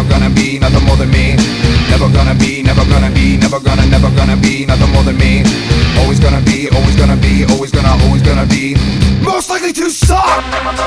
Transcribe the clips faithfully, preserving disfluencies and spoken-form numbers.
never gonna be nothing more than me. Never gonna be, never gonna be, never gonna, never gonna be nothing more than me. Always gonna be, always gonna be, always gonna, always gonna be most likely to suck.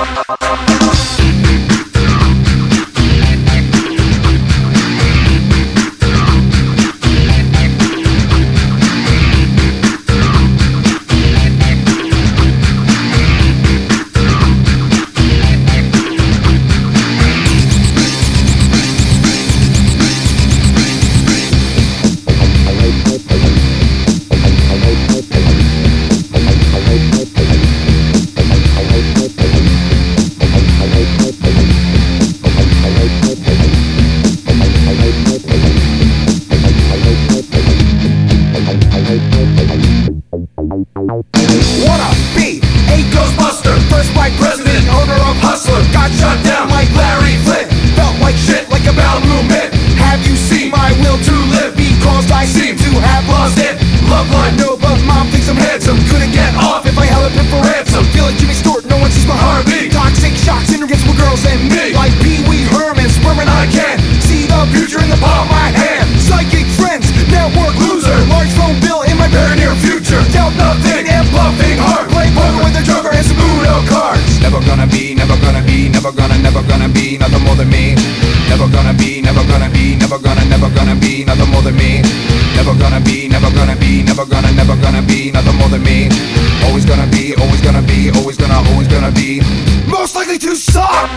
Wanna be a Ghostbuster, first white president, owner of Hustler. Got shot down like Larry Flint, felt like shit like a bowel movement. Have you seen my will to live? Because I seem to have lost it. Love line, no, but mom thinks I'm handsome. Couldn't get off if I held a pin for ransom. Feel like Jimmy Stewart, no one sees my heartbeat. Toxic shocks, intergets with girls and me. Like Pee Wee Herman, sperm and I can see the future in the palm of my hand. Psychic friends, network loser, large phone bill in my very near future. Doubt nothing and bluffing hard. Play poker with a joker and some Uno cards. Never gonna be, never gonna be, never gonna, never gonna be nothing more than me. Never gonna be, never gonna be, never gonna, never gonna be nothing more than me. Never gonna be, never gonna be, never gonna, never gonna be nothing more than me. Always gonna be, always gonna be, always gonna, always gonna be most likely to suck.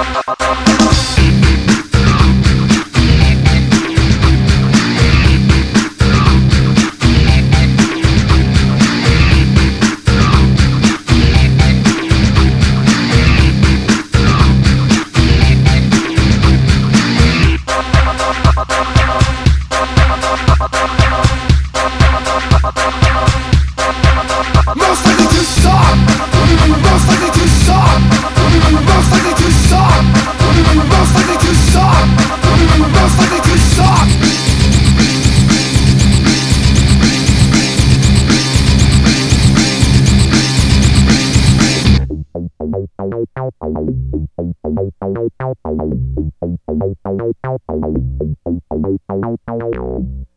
Most likely to suck. Most likely to suck. Most likely to suck. Most likely to suck. Most likely to suck. Thank you.